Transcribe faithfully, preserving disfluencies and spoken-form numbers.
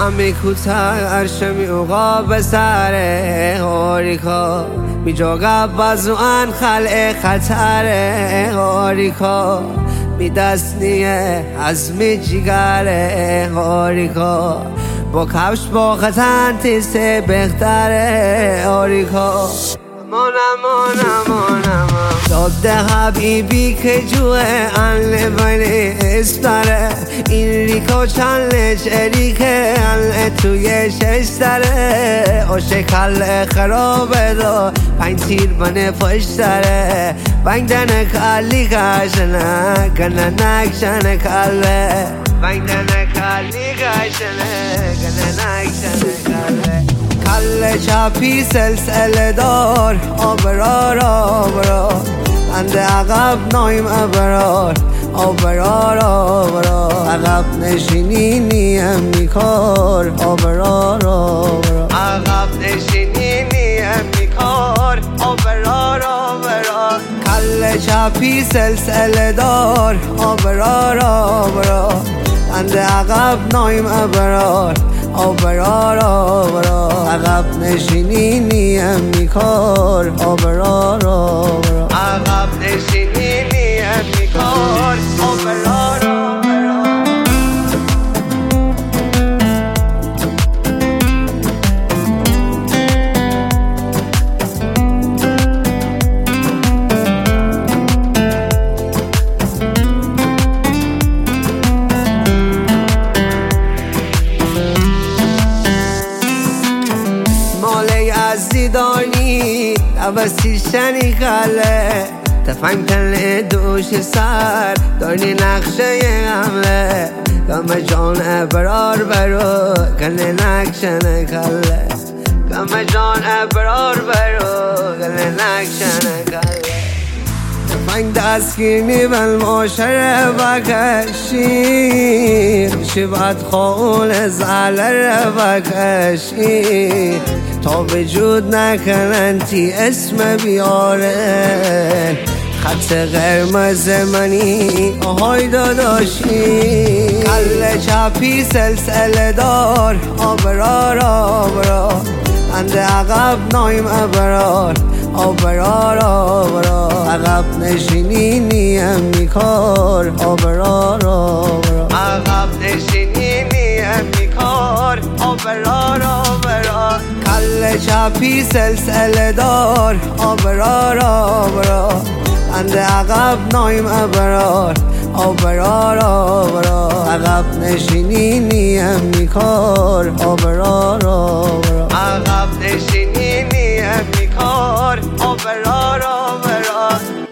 می کوتر شمی اوقا به سر هاریکا می جاگب وزوان خلع خطر هاریکا می دست نیه از می جگر هاریکا با کفش با خطن تیسته بهتره هاریکا مانم مانم مانم داده حبیبی که جوه انله بینه اسپره این ریکا چنلش اریکه انله توی ششتره آشه کل خرابه دا پنج تیر بنه پشتره بنگدن کلی کشنه کنه نکشنه کله بنگدن کلی کشنه کنه نکشنه کله کله چپی سلسله دار آبرار آبرار انده عقب نایم ابرار آبرار آبرار عقب نشینی نیم میکار آبرار آبرار عقب نشینی نیم میکار آبرار آبرار کله چپی سلسله دار آبرار آبرار انده عقب نایم ابرار آبرار آبرار عقب نشینی نیم میکار آبرار آبرار عقب نشینی نیم میکار آبرار آبرار زیدانی عوضی شنی خاله تفنگ تنه دوش سر دانی نقشه حمله کم جان ابرار برو کنه نکشنه خاله کم جان ابرار برو کنه نکشنه خاله تفنگ دستگیر نیبن ماشره بکشی شبت خول زعله بکشی تا وجود نکنن تی اسم بیارن خط قرمز منی آهای داداشی کله چپی سلسله دار آبرار آبرار انده عقب نایم ابرار آبرار آبرار عقب نشینی نیم میکار آبرار آبرار عقب نشینی نیم میکار آبرار آبرار کله چپی سلسله دار آبرار آبرار انده عقب نایم ابرار آبرار آبرار عقب نشینی نیم میکار آبرار آبرار عقب نشینی نیم میکار آبرار آبرار